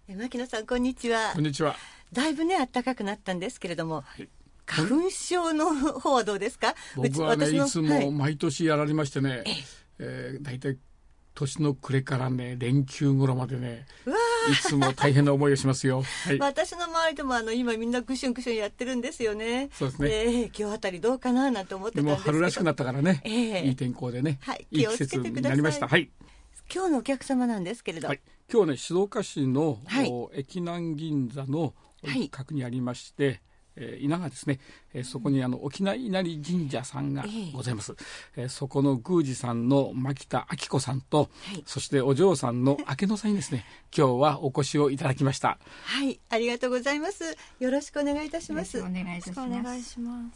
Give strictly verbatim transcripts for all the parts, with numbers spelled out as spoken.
牧野さん、こんにちは。 こんにちは。 だいぶね暖かくなったんですけれども、 はい、 花粉症の方はどうですか？ 僕はね、いつも毎年やられましてね、はい、えー、だいたい年の暮れからね連休頃までね、いつも大変な思いをしますよ。はい、 私の周りでもあの今みんなクシュンクシュンやってるんですよね。 そうですね、 えー、今日あたりどうかななんて思ってたんですけど、 でも春らしくなったからね、 えー、 いい天候でね、 はい、 いい季節になりました。はい、 今日のお客様なんですけれど、はい、 今日ね静岡市の、 はい、 駅南銀座の一角にありまして、はい、えー、稲がですね、えー、そこにあの沖縄稲荷神社さんがございます、えーえー、そこの宮司さんの牧田明子さんと、はい、そしてお嬢さんの明野さんにですね今日はお越しをいただきました。 はい、ありがとうございます。よろしくお願いいたします。 よろしくお願いいたします。お願いします。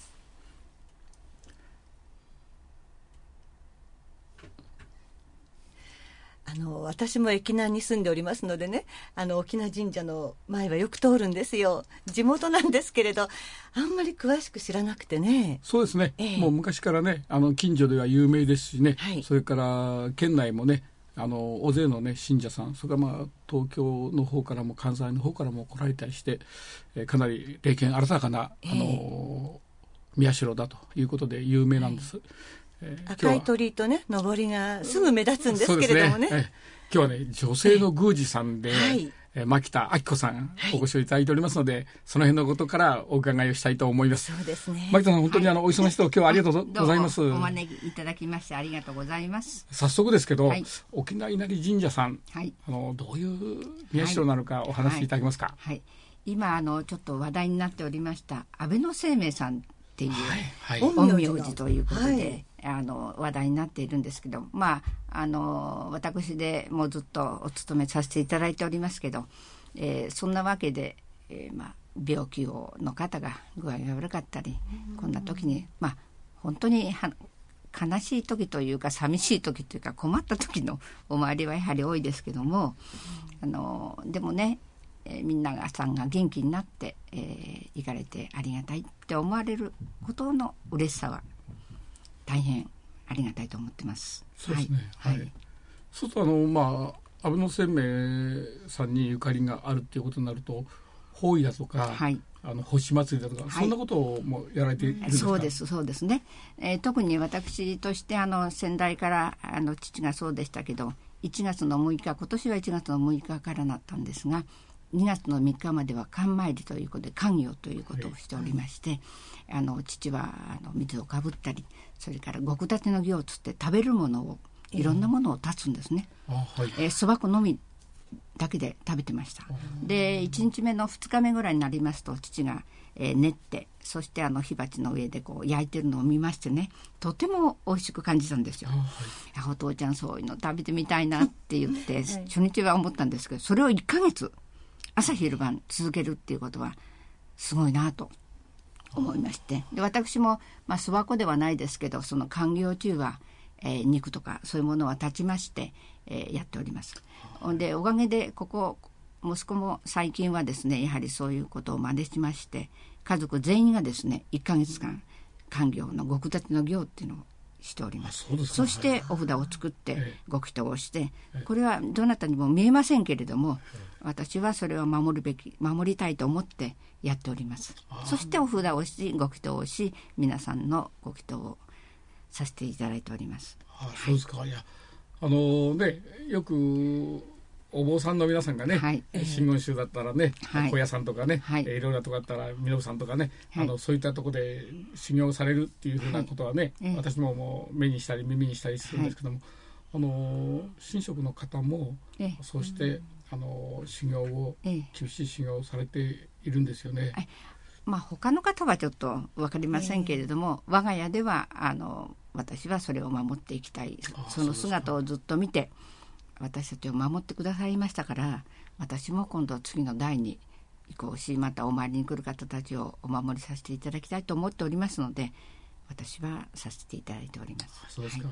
あの私も駅南に住んでおりますのでね、あの沖縄神社の前はよく通るんですよ。地元なんですけれどあんまり詳しく知らなくてね。 そうですね、えー、もう昔からねあの近所では有名ですしね、はい、それから県内もねあの大勢の、ね、信者さん、それから、まあ、東京の方からも関西の方からも来られたりして、えー、かなり霊験新たかな、えー、あの宮代だということで有名なんです、はい。 えー、赤い鳥居とね上りがすぐ目立つんですけれども ね, ね、 えー、今日はね女性の宮司さんで、えーはいえー、牧田明子さん、はい、お越しをいただいておりますので、その辺のことからお伺いをしたいと思います。 そうですね、 牧田さん本当にあの、はい、お忙しいと今日はありがとうございます。 お招きいただきましてありがとうございます。 早速ですけど、はい、沖縄稲荷神社さん、 はい、 あのどういう宮代なのかお話しいただけますか？ はいはい、今あのちょっと話題になっておりました安倍晴明さんっていう、はいはい、陰陽師ということで、はい、あの話題になっているんですけど、まあ、あの私でもうずっとお勤めさせていただいておりますけど、えー、そんなわけで、えーまあ、病気をの方が具合が悪かったり、こんな時に、まあ、本当には悲しい時というか寂しい時というか困った時のお参りはやはり多いですけども、あのでもね、えー、みんながさんが元気になって、えー、行かれてありがたいって思われることの嬉しさは大変ありがたいと思ってます。 そうですね、はいはい、そうするとあの、まあ、安倍晴明さんにゆかりがあるっていうことになると法衣だとか、はい、あの星祭りだとか、はい、そんなことをもやられているんですか？ そうですそうですね、えー、特に私としてあの先代からあの父がそうでしたけど、いちがつのむいか、今年はいちがつのむいかからなったんですが、にがつのみっかまでは寒参りということで寒行ということをしておりまして、はい、あの父はあの水をかぶったり、それから極立の行をつって食べるものをいろんなものを断つんですね。そば粉のみだけで食べてました。でいちにちめのふつかめぐらいになりますと父が、えー、練って、そしてあの火鉢の上でこう焼いてるのを見ましてね、とても美味しく感じたんですよ。はい、お父ちゃんそういうの食べてみたいなって言って、はい、初日は思ったんですけど、それをいっかげつ朝昼晩続けるっていうことはすごいなと思いまして、で私もまあそば粉ではないですけど、その寒行中は、えー、肉とかそういうものは断ちまして、えー、やっております。でおかげでここ息子も最近はですねやはりそういうことを真似しまして、家族全員がですねいっかげつかん寒行の極立の行っていうのをしております。 そ, そしてお札を作ってご祈祷をして、これはどなたにも見えませんけれども、私はそれを守るべき守りたいと思ってやっております。そしてお札をしご祈祷をし、皆さんのご祈祷をさせていただいております。 ああ、そうですか。はい、いやあのね、よくお坊さんの皆さんがね、はい、真言宗だったらね、はい、小屋さんとかね、はい、いろいろなとこだったら身延さんとかね、はい、あのそういったところで修行されるっていうふうなことはね、はい、私ももう目にしたり耳にしたりするんですけども、はい、あの神職の方もそうして、あの修行を、厳しい修行をされているんですよね。はい、 まあ、他の方はちょっと分かりませんけれども、我が家ではあの私はそれを守っていきたい、その姿をずっと見て私たちを守ってくださいましたから、私も今度次の代に移行し、またお参りに来る方たちをお守りさせていただきたいと思っておりますので、私はさせていただいております。 そうですか。はい、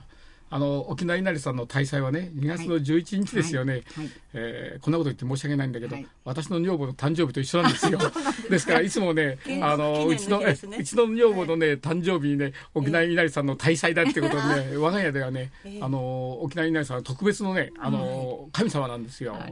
あの沖縄稲荷さんの大祭はねにがつのじゅういちにちですよね、はいはい、えー、こんなこと言って申し訳ないんだけど、はい、私の女房の誕生日と一緒なんですよですからいつもねあのうちの、ね、うちの女房のね誕生日にね沖縄稲荷さんの大祭だってことでね、えー、我が家ではね、えー、あの沖縄稲荷さんは特別のねあの神様なんですよ、はい、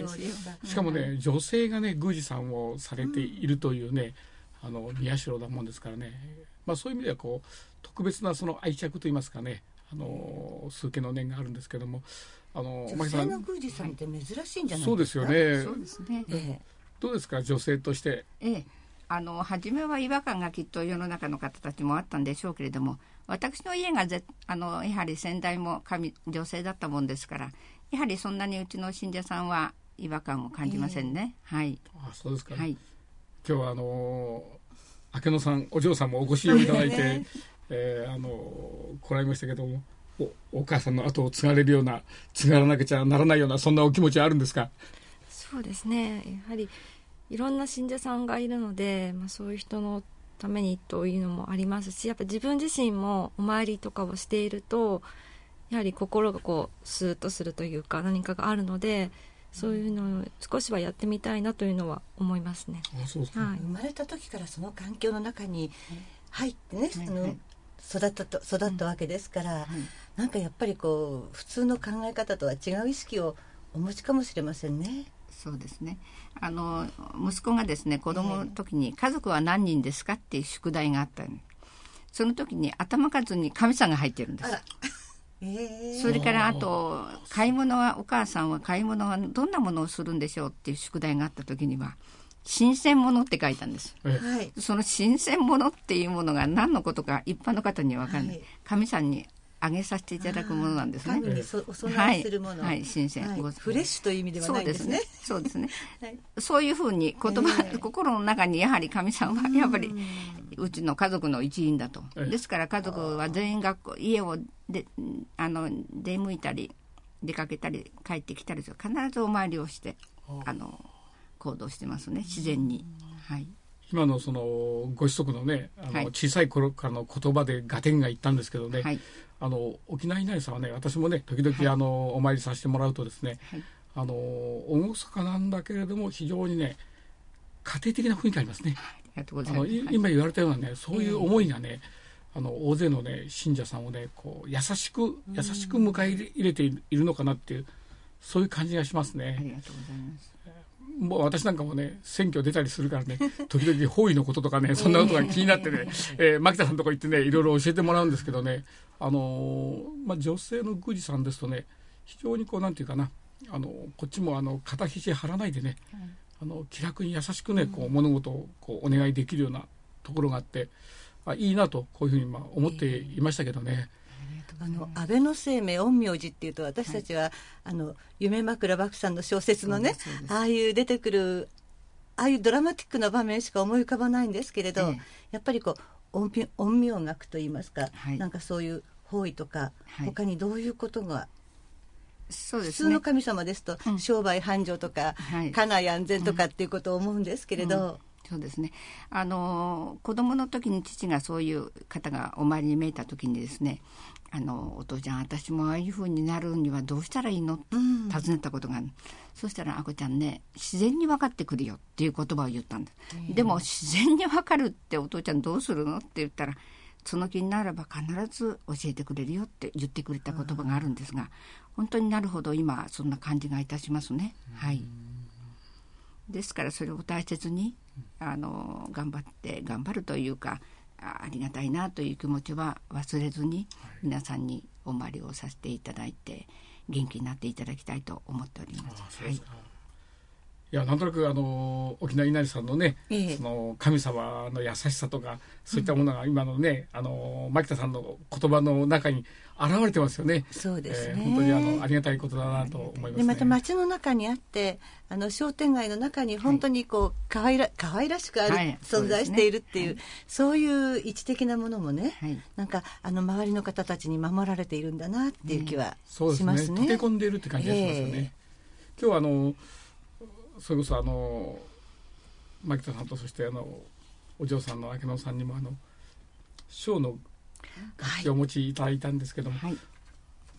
しかもね女性がね宮司さんをされているというね、うん、あの宮代だもんですからね、まあ、そういう意味ではこう特別なその愛着といいますかねあの数家の念があるんですけども、あの女性の宮司さんって珍しいんじゃないですか。 そうですよね。 そうですね、ええ、 どうですか女性として。 ええ、あの初めは違和感がきっと世の中の方たちもあったんでしょうけれども、私の家がぜあのやはり先代も神女性だったもんですから、やはりそんなにうちの信者さんは違和感を感じませんね、えー、はい。 あ、そうですか、 はい、 今日はあの明野さんお嬢さんもお越しいただいてえー、あの来られましたけども お, お母さんの後を継がれるような継がらなきゃならないようなそんなお気持ちはあるんですか。 そうですね、やはりいろんな信者さんがいるので、まあ、そういう人のためにというのもありますし、やっぱ自分自身もお参りとかをしているとやはり心がこうスーッとするというか何かがあるので、そういうのを少しはやってみたいなというのは思いますね。 あ、そうですか、 はい、生まれた時からその環境の中に入ってね、はい、あの、はい、育ったと育ったわけですから、うん、はい、なんかやっぱりこう普通の考え方とは違う意識をお持ちかもしれませんね。 そうですね、あの息子がですね子供の時に家族は何人ですかっていう宿題があったの、その時に頭数に神さんが入ってるんです。えー、それからあと買い物はお母さんは買い物はどんなものをするんでしょうっていう宿題があった時には新鮮物って書いたんです、はい、その新鮮物っていうものが何のことか一般の方には分からない、はい、神さんにあげさせていただくものなんですね。 神にそお供えするもの、 はいはい、新鮮、はい、 フレッシュという意味ではないんですね。 そうですね、そうですね、はい、そういうふうに言葉、えー、心の中にやはり神さんはやっぱりうちの家族の一員だと、ですから家族は全員学校家をであの出向いたり出かけたり帰ってきたりする必ずお参りをしてあの行動してますね、自然に、はい、 今のそのご子息のねあの、はい、小さい頃からの言葉で合点がいったんですけどね、はい、あの沖縄稲荷さんはね私もね時々、はい、あのお参りさせてもらうとですね、はい、あの厳かなんだけれども非常にね家庭的な雰囲気ありますね。 ありがとうございます。 あの今言われたようなねそういう思いがね、えー、あの大勢のね信者さんをねこう優しく優しく迎え入れているのかなっていうそういう感じがしますね。 ありがとうございます。 もう私なんかもね選挙出たりするからね時々方位のこととかねそんなことが気になってね、えー、牧田さんとか行ってねいろいろ教えてもらうんですけどね、あのーまあ、女性の宮司さんですとね非常にこうなんていうかなあのこっちもあの肩肘張らないでね、はい、あの気楽に優しくねこう物事をこうお願いできるようなところがあってあいいなとこういうふうにまあ思っていましたけどね。 あの安倍の生命陰陽師っていうと私たちは、はい、あの夢枕獏さんの小説のねああいう出てくるああいうドラマティックな場面しか思い浮かばないんですけれど、ええ、やっぱりこう陰陰陽学といいますか、はい、なんかそういう方位とか、はい、他にどういうことがそうですね、普通の神様ですと、うん、商売繁盛とか、はい、家内安全とかっていうことを思うんですけれど、うんうん、 そうですね、あの子供の時に父がそういう方がお参りに見えた時にですね、あのお父ちゃん私もああいう風になるにはどうしたらいいのって尋ねたことがある、うん、そしたらあこちゃんね自然に分かってくるよっていう言葉を言ったんです、うん、でも自然に分かるってお父ちゃんどうするのって言ったらその気になれば必ず教えてくれるよって言ってくれた言葉があるんですが、うん、本当になるほど今そんな感じがいたしますね、うん、はい。ですからそれを大切にあの頑張って頑張るというか あ, ありがたいなという気持ちは忘れずに皆さんにお参りをさせていただいて元気になっていただきたいと思っております。 あ、はい、いやなんとなくあの沖縄稲荷さんのね、ええ、その神様の優しさとかそういったものが今のね、うん、あの牧田さんの言葉の中に現れてますよね。 そうですね、 えー、本当にあのありがたいことだなと思いますね。 でまた街の中にあってあの商店街の中に本当にこう、はい、かわいら可愛らしくある、はい、存在しているっていう、はい、そういう位置的なものもね、はい、なんかあの周りの方たちに守られているんだなっていう気はしますね。 そうですね、溶け込んでいるって感じがしますよね、えー、今日はあのそれこそあの牧田さんとそしてあのお嬢さんの明野さんにもあの賞の楽器をお持ちいただいたんですけども、はい、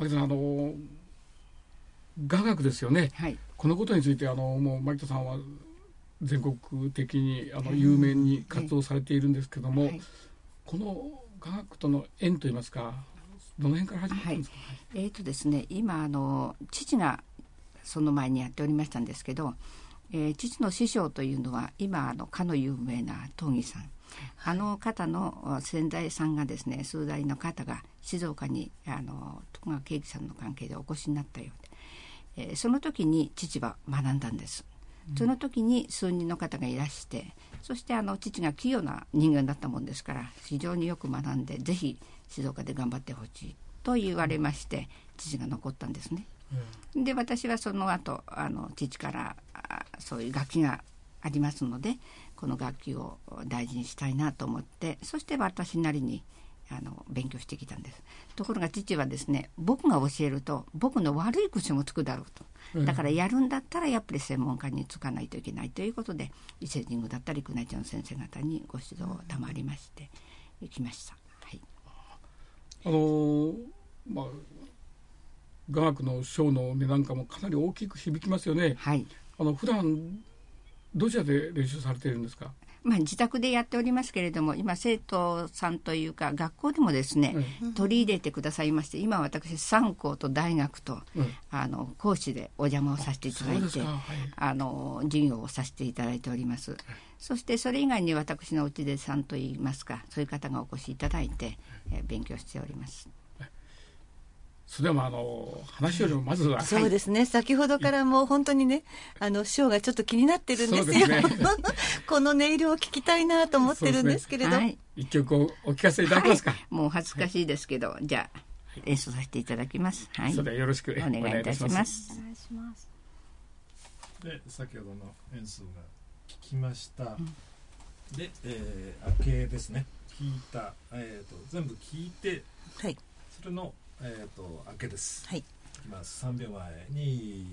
牧田さん、あの雅楽ですよね、はい、このことについてあのもう牧田さんは全国的にあの有名に活動されているんですけども、はいはい、この雅楽との縁といいますか、どの辺から始まったんですか？はい、 えーとですね、今あの父がその前にやっておりましたんですけど、えー、父の師匠というのは今あのかの有名な東儀さん、あの方の先代さんがですね、数代の方が静岡にあの徳川慶喜さんの関係でお越しになったようで、えー、その時に父は学んだんです。その時に数人の方がいらして、そしてあの父が器用な人間だったもんですから非常によく学んで、ぜひ静岡で頑張ってほしいと言われまして、父が残ったんですね。うん、で私はその後あの父からそういう楽器がありますので、この楽器を大事にしたいなと思って、そして私なりにあの勉強してきたんです。ところが父はですね、僕が教えると僕の悪い癖もつくだろうと、だからやるんだったらやっぱり専門家につかないといけないということで、伊勢神宮だったり宮内庁の先生方にご指導を賜りましてきました。はい、 あのー、まあ雅楽のショーの値段かもかなり大きく響きますよね。はい、あの普段どちらで練習されているんですか？ まあ、自宅でやっておりますけれども、今生徒さんというか学校でもですね、うん、取り入れてくださいまして、今私三校と大学と、うん、あの講師でお邪魔をさせていただいて、はい、あの授業をさせていただいております。はい、そしてそれ以外に私のうちでさんといいますか、そういう方がお越しいただいて、えー、勉強しております。 それでもあの話よりもまずは、はい、 そうですね、先ほどからもう本当にね、あのショーがちょっと気になってるんですよ。です、ね、この音色を聞きたいなと思ってるんですけれど、ね、はい、 一曲をお聞かせいただけますか？はい、 もう恥ずかしいですけど、はい、じゃあ演奏させていただきます。はい、 それではよろしくお願いいたします。 お願いします。 で、先ほどの演奏が聞きました。うん、で、えー、明けですね、聞いた、えー、と全部聞いて、はい、それのえー、と明けです。はい。いきます。さんびょうまえに。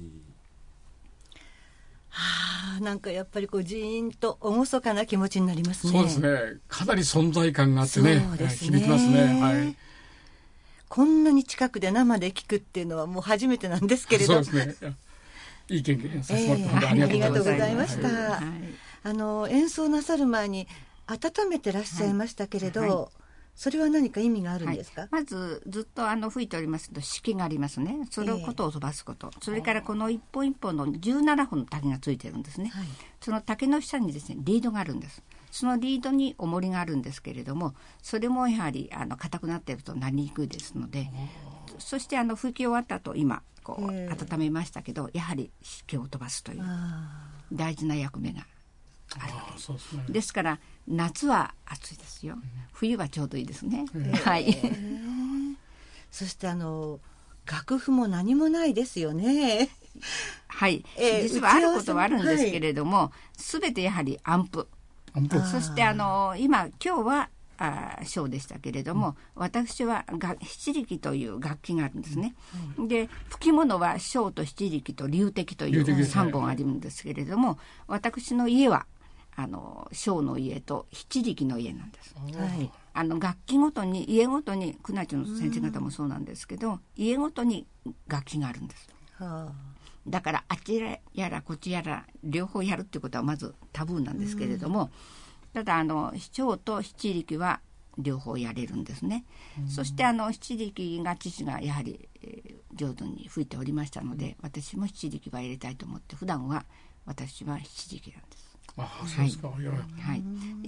はあ、なんかやっぱりこうジーンと厳かな気持ちになりますね。 そうですね。かなり存在感があってね、そうですね、響きますね。はい。 こんなに近くで生で聞くっていうのはもう初めてなんですけれど。 そうですね。いい経験させてもらったので、 えー、ありがとうございました。はい、あの演奏なさる前に温めてらっしゃいましたけれど。はいはい、それは何か意味があるんですか？はい、 まずずっとあの吹いておりますと式がありますね。それをことを飛ばすこと、えー、それからこの一本一本のじゅうななほんの竹がついてるんですね。はい、その竹の下にですねリードがあるんです。そのリードに重りがあるんですけれども、それもやはりあの硬くなっているとなりにくいですので、そしてあの吹き終わった後今こう、えー、温めましたけど、やはり式を飛ばすという大事な役目があるわけです。そうですね、ですから夏は暑いですよ、うん、冬はちょうどいいですね。えー、はい。 そしてあの楽譜も何もないですよね。 はい、えー、実はあることはあるんですけれども、すべ、はい、てやはりアンプ。アンプ。そしてあの今今日はあショーでしたけれども、うん、私はが七力という楽器があるんですね。うん、で吹き物は小と七力と龍笛というさんぼんあるんですけれども、私の家はあの小の家と七力の家なんです。はい、あの楽器ごとに家ごとに宮内庁の先生方もそうなんですけど、うん、家ごとに楽器があるんです。はあ、だからあちらやらこっちやら両方やるっていうことはまずタブーなんですけれども、うん、ただあの小と七力は両方やれるんですね。うん、そしてあの七力が父がやはり、えー、上手に吹いておりましたので、私も七力は入れたいと思って、普段は私は七力なんです。 ああ、そうですか。はい、はい、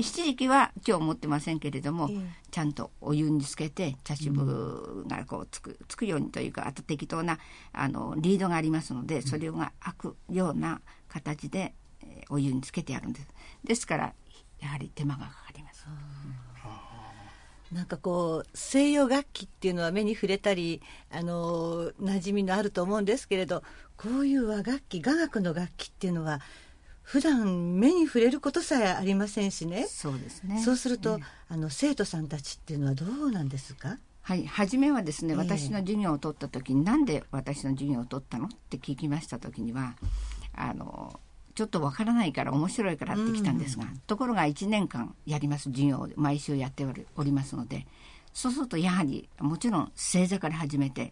七力は今日持ってませんけれども、えー、ちゃんとお湯につけて茶渋がこうつく、つくようにというか、あと適当なあのリードがありますので、それが開くような形で、えー、お湯につけてやるんです。ですからやはり手間がかかります。 うん、なんかこう西洋楽器っていうのは目に触れたりあの馴染みのあると思うんですけれど、こういう和楽器、雅楽の楽器っていうのは普段目に触れることさえありませんしね。 そうですね。 そうすると、えー、あの生徒さんたちっていうのはどうなんですか？ はい、初めはですね、私の授業を取った時に、えー、なんで私の授業を取ったのって聞きました時には、あのちょっとわからないから面白いからって来たんですが、うん、ところがいちねんかんやります授業を毎週やっておりますので、そうするとやはりもちろん正座から始めて、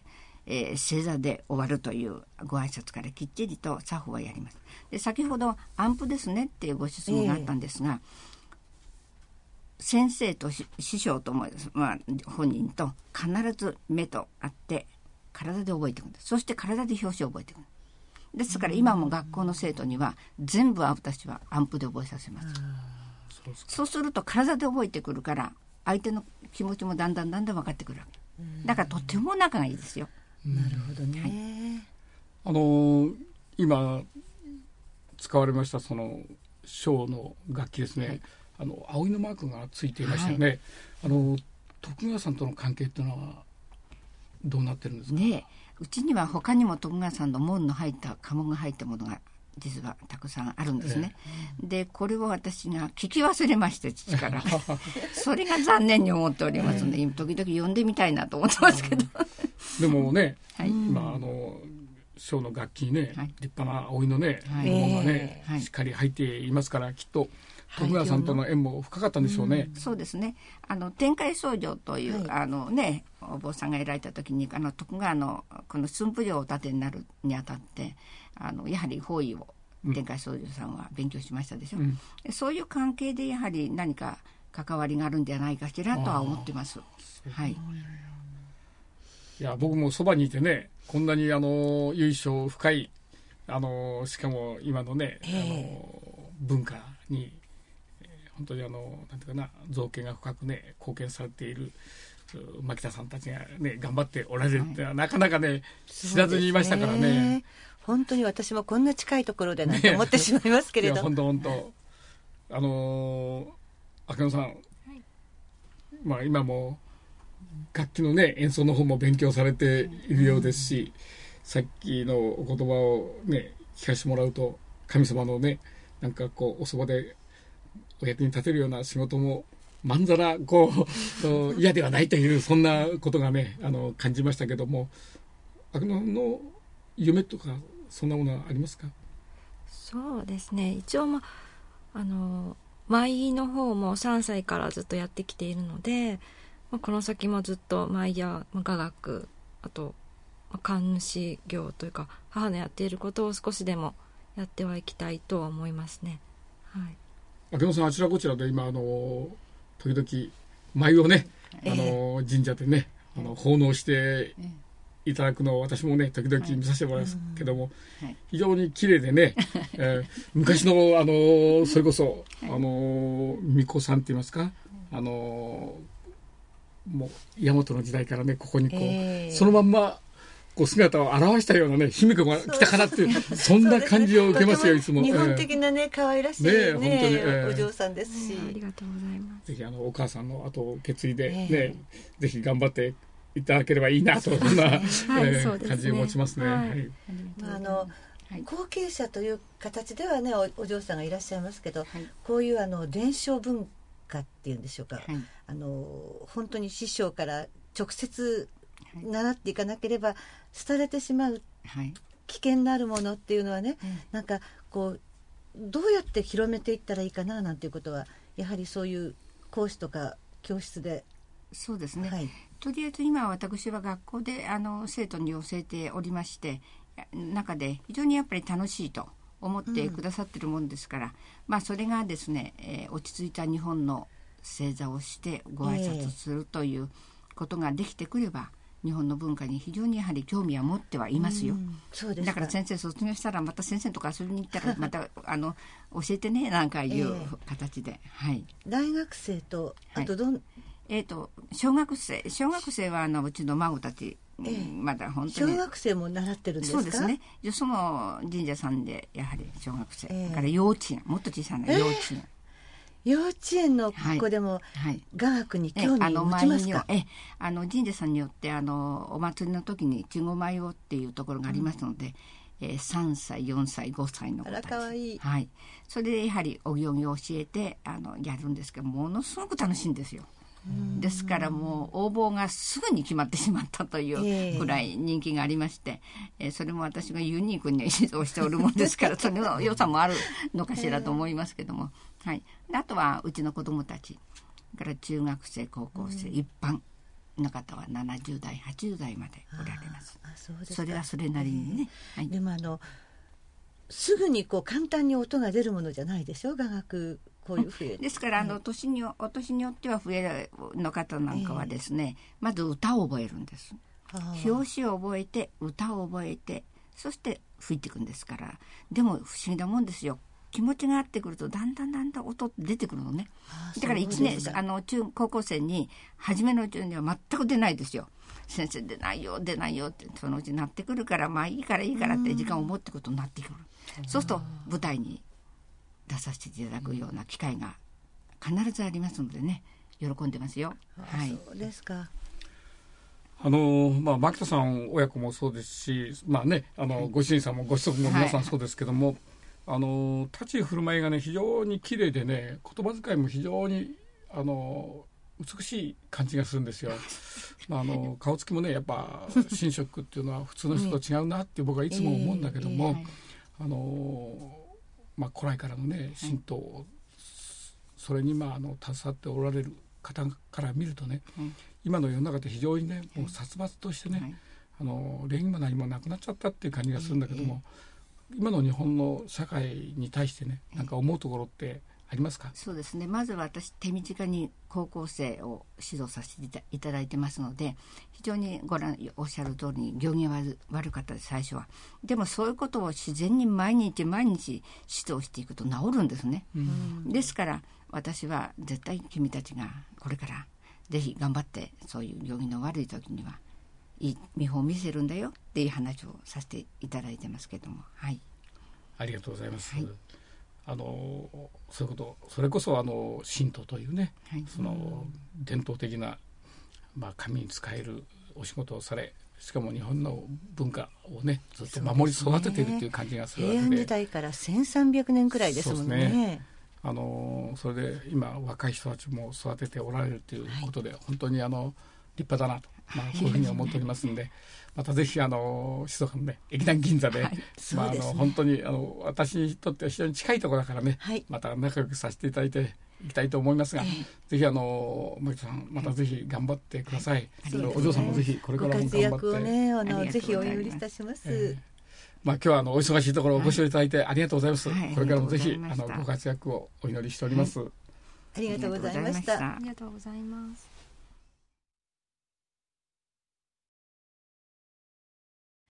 えー、正座で終わるというご挨拶からきっちりと作法はやります。で先ほど安符ですねっていうご質問があったんですが、えー、先生と師匠とも、まあ、本人と必ず目と会って体で覚えていくんです。そして体で表紙を覚えていくんです。ですから今も学校の生徒には全部私は安符で覚えさせます。そうそうすると体で覚えてくるから相手の気持ちもだんだんだんだん分かってくるわけ。だからとても仲がいいですよ。 なるほどね、はい、 あの今使われましたその小の楽器ですね、はい、あの葵のマークがついていましたよね、はい、あの徳川さんとの関係っていうのはどうなってるんですかね。うちには他にも徳川さんの門の入った家紋が入ったものが実はたくさんあるんですね、ええ、でこれを私が聞き忘れまして父からそれが残念に思っておりますので、ええ、時々読んでみたいなと思ってますけどでもね、はい、今あの小の楽器にね、はい、立派な葵のね門がね、はい、しっかり入っていますからきっと徳川さんとの縁も深かったんでしょうね、はいうん、 そうですね。あの天海僧正という、はい、あのねお坊さんが得られた時にあの徳川のこの駿府城を建てになるにあたってあのやはり法医を天海僧正さんは勉強しましたでしょ、うん、そういう関係でやはり何か関わりがあるんじゃないかしらとは思ってます。はい、 いや僕もそばにいてねこんなにあの由緒深いあのしかも今のね、えー、あの文化に本当にあのなんていうかな造形が深くね貢献されている牧田さんたちがね頑張っておられるってのは、はい、なかなかね知らずにいましたからね。 本当に私もこんな近いところでなんて思ってしまいますけれど。いや本当本当あのー、明野さん、はい、まあ今も楽器のね演奏の方も勉強されているようですし、うん、さっきのお言葉をね聞かせてもらうと神様のねなんかこうおそばでお役に立てるような仕事もまんざらこう嫌ではないというそんなことがねあの感じましたけども、明野の夢とかそんなものはありますか？ そうですね一応、ま、あの舞の方もさんさいからずっとやってきているので、ま、この先もずっと舞や、ま、雅楽あと、ま、神主業というか母のやっていることを少しでもやってはいきたいとは思いますね。はい、 明野さんあちらこちらで今あの時々舞をね、あの神社でねあの奉納していただくのを私もね時々見させてもらいますけども、はい、非常に綺麗でね、えー、昔のあのそれこそあの巫女さんって言いますかあのもう大和の時代からねここにこう、えー、そのまんまこう姿を現したようなね卑弥呼が来たかなっていう そ, そんな感じを受けますよ、ね、いつも日本的なね可愛らしいね、ね本当に、えー、お嬢さんですし、 えー、ありがとうございます。 ぜひあのお母さんの後を受け継いで、ねえー、ぜひ頑張っていただければいいなとそんな、はいえーね、感じを持ちますね。はいはい、 まあ、あの後継者という形ではね お, お嬢さんがいらっしゃいますけど、はい、こういうあの伝承文化っていうんでしょうか、はい、あの本当に師匠から直接習っていかなければ廃れてしまう危険のあるものっていうのはね、はい、なんかこうどうやって広めていったらいいかななんていうことはやはりそういう講師とか教室で。 そうですね、はい、とりあえず今私は学校であの生徒に教えておりまして中で非常にやっぱり楽しいと思ってくださってるもんですから、うん、まあそれがですね、えー、落ち着いた日本の正座をしてご挨拶するということができてくれば、えー、日本の文化に非常にやはり興味は持ってはいますよ、うん、そうですか。だから先生卒業したらまた先生とか遊びに行ったらまたあの教えてねなんかいう形で、えーはい、 大学生とあとどん、はいえー、と小学生小学生はあのうちの孫たち、えー、まだ本当に小学生も習ってるんですか？ そうですね。その神社さんでやはり小学生、えー、から幼稚園もっと小さな幼稚園、えー幼稚園の子でも雅楽に興味を持ちますか？ ええあの神社さんによってあのお祭りの時に稚児舞をっていうところがありますので、うんえー、さんさいよんさいごさいの子たち、 あらかわいい、 はい、それでやはりお行儀を教えてあのやるんですけどものすごく楽しいんですよ。ですからもう応募がすぐに決まってしまったというくらい人気がありまして、えーえー、それも私がユニークに指導しておるものですからそれの良さもあるのかしらと思いますけども、はい、あとはうちの子どもたちから中学生高校生、うん、一般の方はななじゅうだいはちじゅうだいまでおられます。 ああ、そうですか。 それはそれなりにね、 えーはい、でもあのすぐにこう簡単に音が出るものじゃないでしょ、雅楽。こういう笛ですから、はい、あの年にお年によっては笛の方なんかはですね、えー、まず歌を覚えるんです。拍子を覚えて歌を覚えて、そして吹いていくんですから。でも不思議なもんですよ。気持ちが合ってくるとだんだんだんだん音って出てくるのね。だからいちねんあの中高校生に初めのうちには全く出ないですよ。先生出ないよ出ないよってそのうちなってくるから、まあいいからいいからって時間を持ってくることになってくる。そうすると舞台に出させていただくような機会が必ずありますのでね、喜んでますよ。はい、 そうですか。 あのまあ、牧田さん親子もそうですし、まあね、あの、はい、ご主人さんもご子息も皆さんそうですけども、はい、あの立ち居振る舞いがね非常に綺麗でね、言葉遣いも非常にあの美しい感じがするんですよ。まあ、あの顔つきもねやっぱ神職っていうのは普通の人と違うなって僕はいつも思うんだけども、えーえーはい、あのまあ、古来からのね神道、はい、それにまああの携わっておられる方から見るとね、はい、今の世の中って非常にねもう殺伐としてね、はい、あの礼儀も何もなくなっちゃったっていう感じがするんだけども、えー、今の日本の社会に対してねなんか思うところってありますか？ そうですね、まずは私手短に高校生を指導させていただいてますので、非常にご覧おっしゃる通りに行儀が悪、悪かったです最初は。でもそういうことを自然に毎日毎日指導していくと治るんですね、うん、ですから私は絶対君たちがこれからぜひ頑張ってそういう行儀の悪い時にはいい見本を見せるんだよっていう話をさせていただいてますけども、はい、 ありがとうございます、はい、あのそういうことそれこそあの神道というね、はい、その伝統的な、まあ、神に仕えるお仕事をされ、しかも日本の文化をねずっと守り育てているという感じがするわけで、 平安時代からせんさんびゃくねんくらいですもんね。そうですね、 あのそれで今若い人たちも育てておられるということで、はい、本当にあの立派だなと、まあ、こういうふうに思っておりますのでまたぜひあの静岡のね劇団銀座で、はい、まあ、あの本当にあの私にとっては非常に近いところだからね、はい、また仲良くさせていただいていきたいと思いますが、えー、ぜひあの牧田さんまたぜひ頑張ってください、はい、お嬢さんもぜひこれからも頑張ってご活躍をねあのぜひお祈りいたします、えーまあ、今日はあのお忙しいところをご視聴いただいてありがとうございます、はい、これからもぜひあのご活躍をお祈りしております、はい、 ありがとうございました。 ありがとうございます。